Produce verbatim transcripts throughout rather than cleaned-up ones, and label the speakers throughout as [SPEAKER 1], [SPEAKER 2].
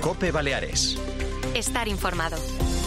[SPEAKER 1] COPE Baleares.
[SPEAKER 2] Estar informado.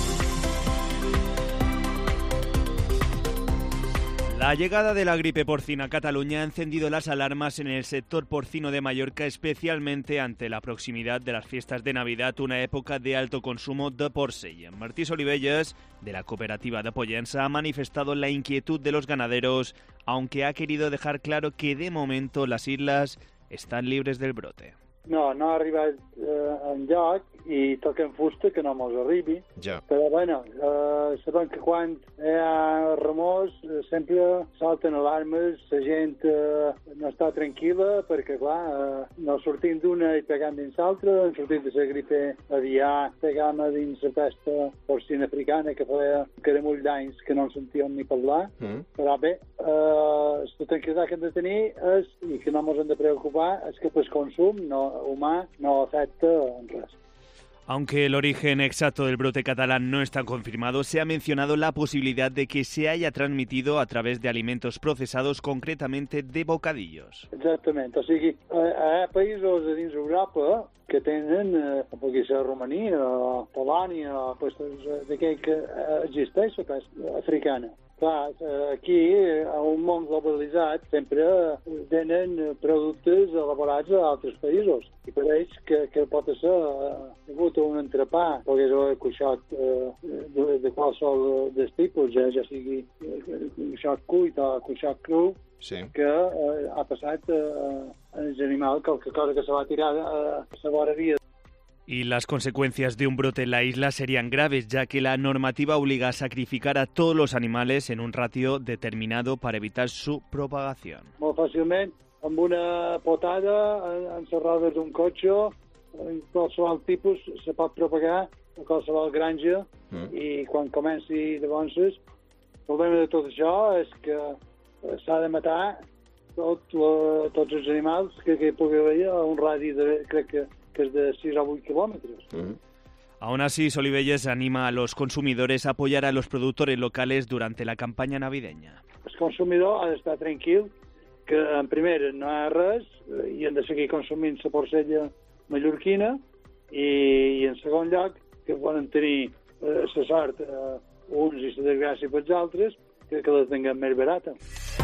[SPEAKER 3] La llegada de la gripe porcina a Cataluña ha encendido las alarmas en el sector porcino de Mallorca, especialmente ante la proximidad de las fiestas de Navidad, una época de alto consumo de porcell. Martí Olivelles, de la cooperativa de Pollença, ha manifestado la inquietud de los ganaderos, aunque ha querido dejar claro que de momento las islas están libres del brote.
[SPEAKER 4] No, no ha arribat eh, enlloc i toquem fusta que no mos arribi.
[SPEAKER 1] Ja.
[SPEAKER 4] Però, bueno, eh, sabem que quan hi ha remors eh, sempre salten alarmes, la gent eh, no està tranquil·la perquè, clar, eh, no sortim d'una i pegam dins l'altra, en sortim de la gripe aviar, pegam dins la pesta porcina africana que feia que era molt d'anys que no en sentíem ni parlar. Mm. Però bé, eh, la tranquil·litat que hem de tenir és, i que no ens hem de preocupar, és que el consum no humà no afecta en res.
[SPEAKER 3] Aunque el origen exacto del brote catalán no está confirmado, se ha mencionado la posibilidad de que se haya transmitido a través de alimentos procesados, concretamente de bocadillos.
[SPEAKER 4] Exactament, o sigui, hi ha països de dins Europa que tenen, eh, pugui ser Romania o Polònia o països d'aquell que existeix la pesta africana. Clar, aquí, a un món globalitzat, sempre tenen productes elaborats a altres països. I pareix que, que pot ser degut a un entrepà, pogués haver cuixot eh, de, de qualsevol dels tipus, ja, ja sigui cuixot cuit o cuixot cru, sí. que eh, ha passat eh, als animals qualque cosa que se va tirar a la vora via.
[SPEAKER 3] Y las consecuencias de un brote en la isla serían graves, ya que la normativa obliga a sacrificar a todos los animales en un ratio determinado para evitar su propagación.
[SPEAKER 4] Molt fàcilment, amb una potada en les rodes d'un cotxe, en qualsevol tipus, se pot propagar a qualsevol granja mm. i quan comenci llavors, el problema de tot això és que s'ha de matar tot, la, tots els animals que, que hi pugui haver a un radi de, crec que que es de seis a ocho kilómetros. Uh-huh.
[SPEAKER 3] Aún así, Olivelles anima a los consumidores a apoyar a los productores locales durante la campaña navideña.
[SPEAKER 4] El consumidor ha d'estar tranquil, que en primer no hi ha res i han de seguir consumint la porcella mallorquina i, i en segon lloc que poden tenir eh, la sort eh, uns i la desgràcia pels altres que, que la tinguem més barata.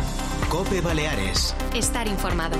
[SPEAKER 1] COPE Baleares.
[SPEAKER 2] Estar informado.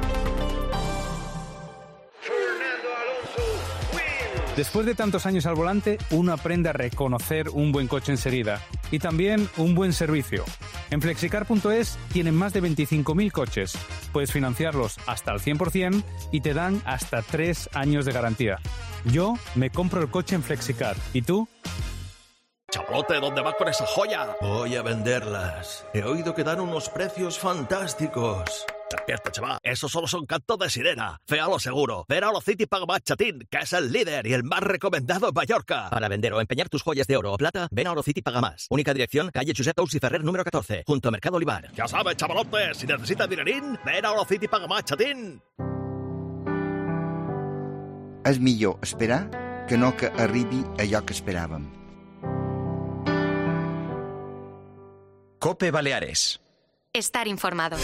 [SPEAKER 5] Después de tantos años al volante, uno aprende a reconocer un buen coche enseguida y también un buen servicio. En flexicar punto es tienen más de veinticinco mil coches. Puedes financiarlos hasta al cien por ciento y te dan hasta tres años de garantía. Yo me compro el coche en Flexicar. ¿Y tú?
[SPEAKER 6] Chavalote, ¿dónde vas con esa joya?
[SPEAKER 7] Voy a venderlas. He oído que dan unos precios fantásticos.
[SPEAKER 6] Despierta, chaval. Eso solo son cantos de sirena. Féalo seguro. Ven a Orocity Paga Más Chatín, que es el líder y el más recomendado en Mallorca.
[SPEAKER 8] Para vender o empeñar tus joyas de oro o plata, ven a Orocity Paga Más. Única dirección, calle Josep Tous y Ferrer número catorce, junto a Mercado Olivar.
[SPEAKER 6] Ya sabes, chavalote, si necesitas dinerín, ven a Orocity Paga Más Chatín.
[SPEAKER 9] És millor esperar que no que arribi allò que esperàvem.
[SPEAKER 1] COPE Baleares.
[SPEAKER 2] Estar informado.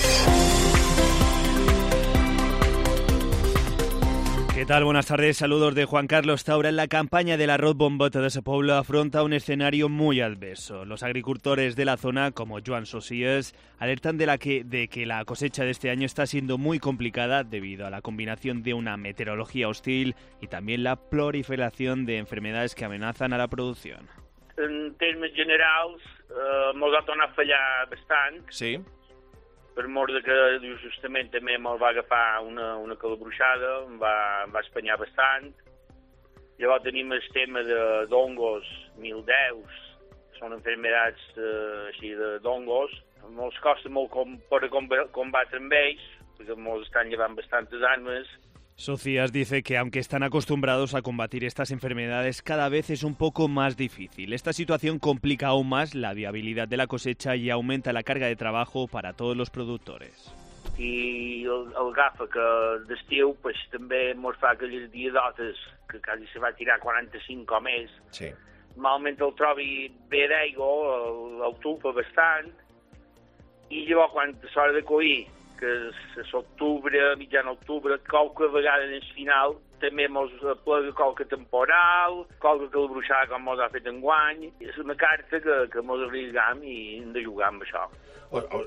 [SPEAKER 3] ¿Qué tal? Buenas tardes. Saludos de Juan Carlos Taura. En la campaña del arroz bombete de ese pueblo afronta un escenario muy adverso. Los agricultores de la zona, como Joan Sosías, alertan de, la que, de que la cosecha de este año está siendo muy complicada debido a la combinación de una meteorología hostil y también la proliferación de enfermedades que amenazan a la producción.
[SPEAKER 10] En termes generals, eh, mos ha tornat a fallar bastant.
[SPEAKER 1] Sí.
[SPEAKER 10] Per mort de que justament també me'l va agafar una, una calabruixada, em va, em va espanyar bastant. Llavors tenim el tema de d'hongos, mildeus, són enfermedats eh, així de d'hongos. Ens costa molt com, per combatre amb ells, perquè ens estan llevant bastantes armes.
[SPEAKER 3] Socias dice que aunque están acostumbrados a combatir estas enfermedades, cada vez es un poco más difícil. Esta situación complica aún más la viabilidad de la cosecha y aumenta la carga de trabajo para todos los productores.
[SPEAKER 10] I el, el gafa que d'estiu pues, també ens fa aquelles diedotes que quasi se va tirar quaranta-cinc o més.
[SPEAKER 1] Sí.
[SPEAKER 10] Malament el trobi bé d'aigua, el, el tufa bastant, i llavors quan és hora de coir, que és octubre, mitjan octubre, qualque vegada en el final també mos plega qualque temporal, qualque calabruixada com mos ha fet enguany. És una carta que, que mos arribam i hem de jugar amb això.
[SPEAKER 3] O, o...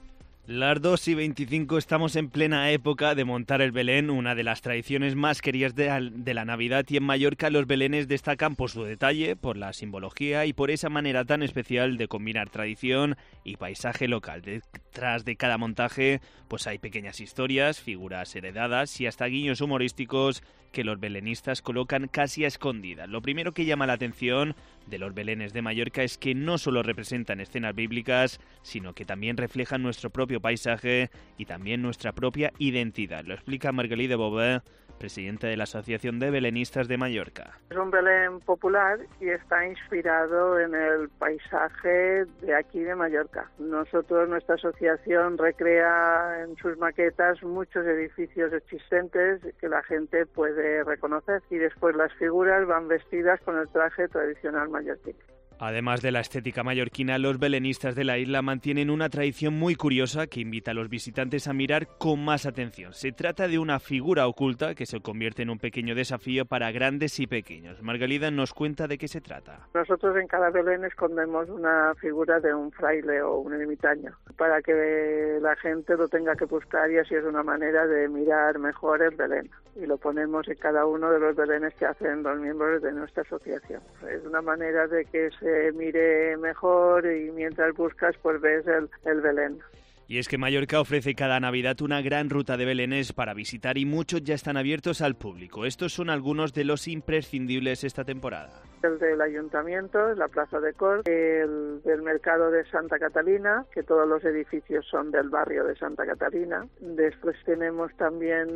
[SPEAKER 3] Las dos y veinticinco estamos en plena época de montar el Belén, una de las tradiciones más queridas de, de la Navidad, y en Mallorca los belenes destacan por su detalle, por la simbología y por esa manera tan especial de combinar tradición y paisaje local. Detrás de cada montaje pues hay pequeñas historias, figuras heredadas y hasta guiños humorísticos que los belenistas colocan casi a escondidas. Lo primero que llama la atención de los belenes de Mallorca es que no solo representan escenas bíblicas, sino que también reflejan nuestro propio paisaje y también nuestra propia identidad. Lo explica Margalida Bové, presidenta de la Asociación de Belenistas de Mallorca.
[SPEAKER 11] Es un Belén popular y está inspirado en el paisaje de aquí de Mallorca. Nosotros, nuestra asociación recrea en sus maquetas muchos edificios existentes que la gente puede reconocer y después las figuras van vestidas con el traje tradicional mallorquín.
[SPEAKER 3] Además de la estética mallorquina, los belenistas de la isla mantienen una tradición muy curiosa que invita a los visitantes a mirar con más atención. Se trata de una figura oculta que se convierte en un pequeño desafío para grandes y pequeños. Margalida nos cuenta de qué se trata.
[SPEAKER 11] Nosotros en cada Belén escondemos una figura de un fraile o un ermitaño para que la gente lo tenga que buscar y así es una manera de mirar mejor el Belén. Y lo ponemos en cada uno de los belenes que hacen los miembros de nuestra asociación. Es una manera de que se mire mejor y mientras buscas pues ves el, el Belén.
[SPEAKER 3] Y es que Mallorca ofrece cada Navidad una gran ruta de belenes para visitar y muchos ya están abiertos al público. Estos son algunos de los imprescindibles esta temporada.
[SPEAKER 11] El del Ayuntamiento, la Plaza de Cort, el del Mercado de Santa Catalina, que todos los edificios son del barrio de Santa Catalina. Después tenemos también,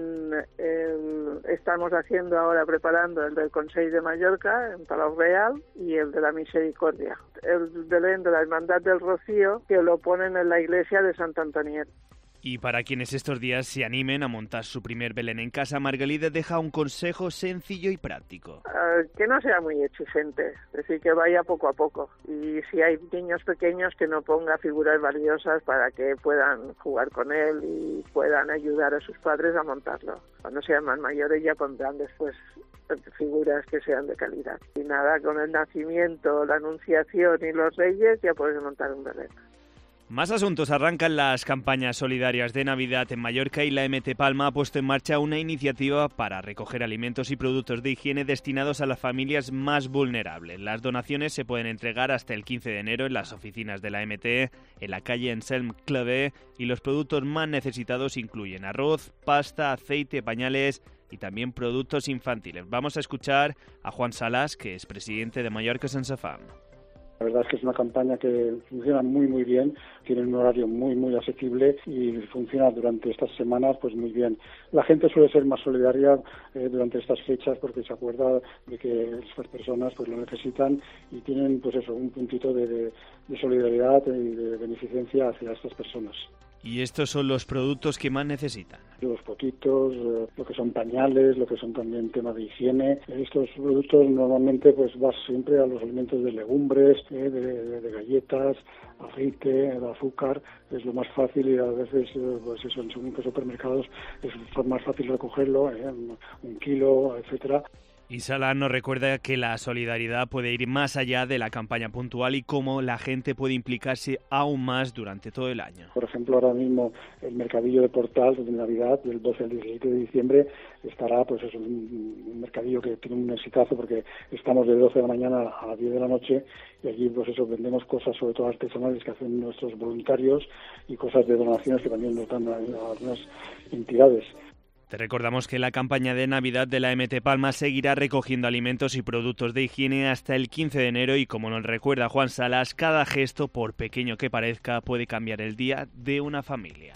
[SPEAKER 11] el, estamos haciendo ahora, preparando el del Consell de Mallorca, en Palau Real, y el de la Misericordia. El Belén de la Hermandad del Rocío, que lo ponen en la iglesia de Santa Antonieta.
[SPEAKER 3] Y para quienes estos días se animen a montar su primer Belén en casa, Margalida deja un consejo sencillo y práctico.
[SPEAKER 11] Uh, que no sea muy exigente, es decir, que vaya poco a poco. Y si hay niños pequeños, que no ponga figuras valiosas para que puedan jugar con él y puedan ayudar a sus padres a montarlo. Cuando sean más mayores ya pondrán después figuras que sean de calidad. Y nada, con el nacimiento, la anunciación y los reyes ya puedes montar un Belén.
[SPEAKER 3] Más asuntos. Arrancan las campañas solidarias de Navidad en Mallorca y la M T Palma ha puesto en marcha una iniciativa para recoger alimentos y productos de higiene destinados a las familias más vulnerables. Las donaciones se pueden entregar hasta el quince de enero en las oficinas de la M T, en la calle Anselm Clavé, y los productos más necesitados incluyen arroz, pasta, aceite, pañales y también productos infantiles. Vamos a escuchar a Juan Salas, que es presidente de Mallorca Sense Fam.
[SPEAKER 12] La verdad es que es una campaña que funciona muy muy bien, tiene un horario muy muy asequible y funciona durante estas semanas pues muy bien. La gente suele ser más solidaria eh, durante estas fechas porque se acuerda de que estas personas pues lo necesitan y tienen pues eso, un puntito de, de, de solidaridad y de beneficencia hacia estas personas.
[SPEAKER 3] Y estos son los productos que más necesitan.
[SPEAKER 12] Los poquitos, eh, lo que son pañales, lo que son también temas de higiene. Estos productos normalmente pues vas siempre a los alimentos de legumbres, eh, de, de, de galletas, aceite, de azúcar. Es lo más fácil y a veces eh, pues eso, en según qué supermercados es más fácil recogerlo, eh, un kilo, etcétera.
[SPEAKER 3] Y Salah nos recuerda que la solidaridad puede ir más allá de la campaña puntual y cómo la gente puede implicarse aún más durante todo el año.
[SPEAKER 12] Por ejemplo, ahora mismo el mercadillo de Portal de Navidad, del doce al diecisiete de diciembre, estará, pues es un, un mercadillo que tiene un exitazo porque estamos de doce de la mañana a las diez de la noche y allí pues eso vendemos cosas sobre todo artesanales que hacen nuestros voluntarios y cosas de donaciones que también nos dan a, a algunas entidades.
[SPEAKER 3] Te recordamos que la campaña de Navidad de la M T Palma seguirá recogiendo alimentos y productos de higiene hasta el quince de enero y, como nos recuerda Juan Salas, cada gesto, por pequeño que parezca, puede cambiar el día de una familia.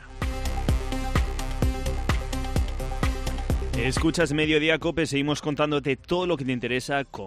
[SPEAKER 3] Escuchas Mediodía Cope, seguimos contándote todo lo que te interesa con